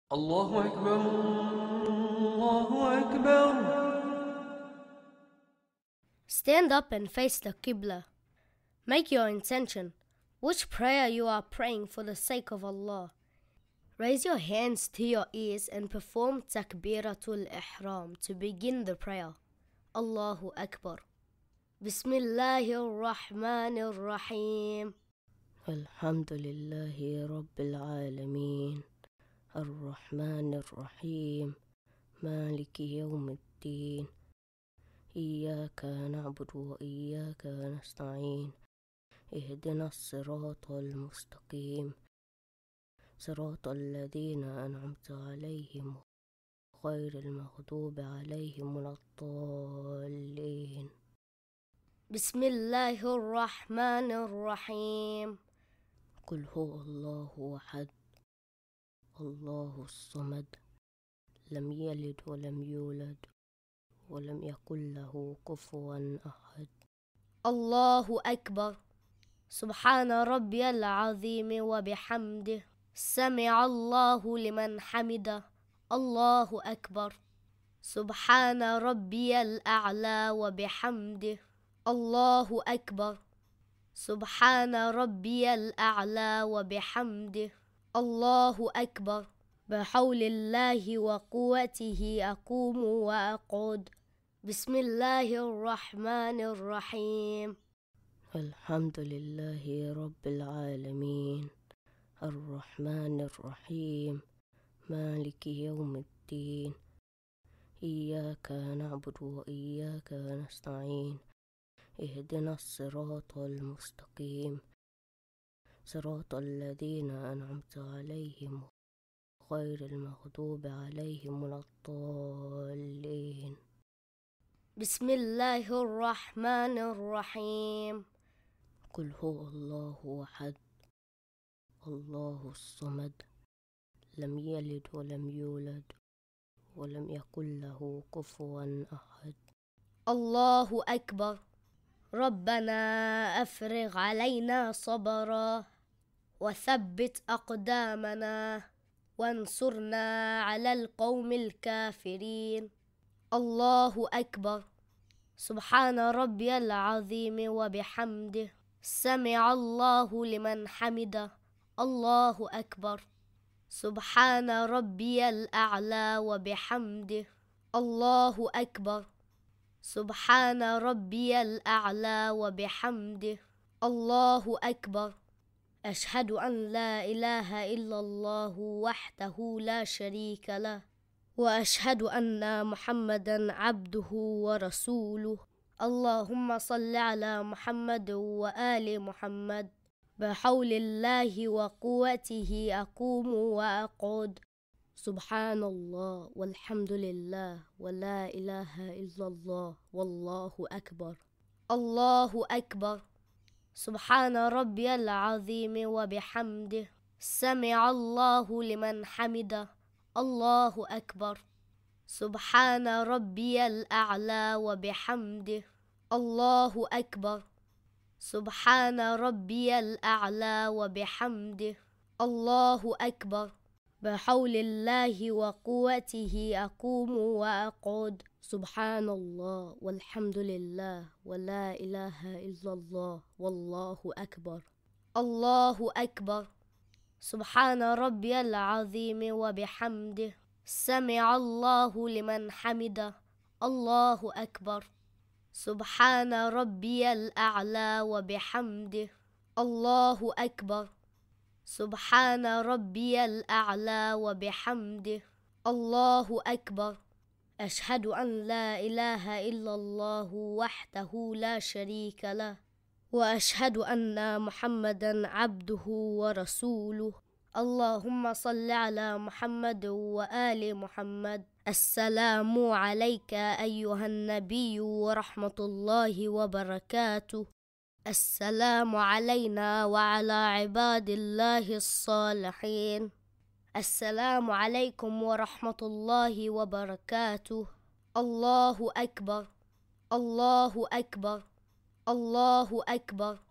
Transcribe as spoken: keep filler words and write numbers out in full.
الله أكبر. الله أكبر. Stand up and face the Qibla. Make your intention, which prayer you are praying for the sake of Allah. Raise your hands to your ears and perform Takbiratul Ihram to begin the prayer. Allahu Akbar. Bismillahir Rahmanir Rahim. Alhamdulillahi Rabbil Alameen. الرحمن الرحيم مالك يوم الدين إياك نعبد وإياك نستعين اهدنا الصراط المستقيم صراط الذين أنعمت عليهم غير المغضوب عليهم ولا الضالين. بسم الله الرحمن الرحيم. قل هو الله أحد الله الصمد لم يلد ولم يولد ولم يكن له كفوا أحد. الله أكبر. سبحان ربي العظيم وبحمده سمع الله لمن حمده. الله أكبر. سبحان ربي الأعلى وبحمده. الله أكبر. سبحان ربي الأعلى وبحمده. الله أكبر. بحول الله وقوته أقوم وأقعد. بسم الله الرحمن الرحيم. الحمد لله رب العالمين الرحمن الرحيم مالك يوم الدين إياك نعبد وإياك نستعين اهدنا الصراط المستقيم صراط الذين أنعمت عليهم غير المغضوب عليهم ولا الضالين. بسم الله الرحمن الرحيم. قل هو الله أحد الله الصمد لم يلد ولم يولد ولم يكن له كفوا أحد. الله أكبر. ربنا أفرغ علينا صبرا وثبت أقدامنا وانصرنا على القوم الكافرين. الله أكبر. سبحان ربي العظيم وبحمده سمع الله لمن حمده. الله أكبر. سبحان ربي الأعلى وبحمده. الله أكبر. سبحان ربي الأعلى وبحمده. الله أكبر. أشهد أن لا إله إلا الله وحده لا شريك له وأشهد أن محمدا عبده ورسوله. اللهم صل على محمد وآل محمد. بحول الله وقوته أقوم وأقعد. سبحان الله والحمد لله ولا إله إلا الله والله أكبر. الله أكبر. سبحان ربي العظيم وبحمده سمع الله لمن حمده. الله أكبر. سبحان ربي الأعلى وبحمده. الله أكبر. سبحان ربي الأعلى وبحمده. الله أكبر. بحول الله وقوته أقوم وأقعد. سبحان الله والحمد لله ولا إله إلا الله والله أكبر. الله أكبر. سبحان ربي العظيم وبحمده سمع الله لمن حمده. الله أكبر. سبحان ربي الأعلى وبحمده. الله أكبر. سبحان ربي الأعلى وبحمده. الله أكبر. أشهد أن لا إله إلا الله وحده لا شريك له وأشهد أن محمدا عبده ورسوله. اللهم صل على محمد وآل محمد. السلام عليك أيها النبي ورحمة الله وبركاته. السلام علينا وعلى عباد الله الصالحين. السلام عليكم ورحمة الله وبركاته. الله أكبر. الله أكبر. الله أكبر.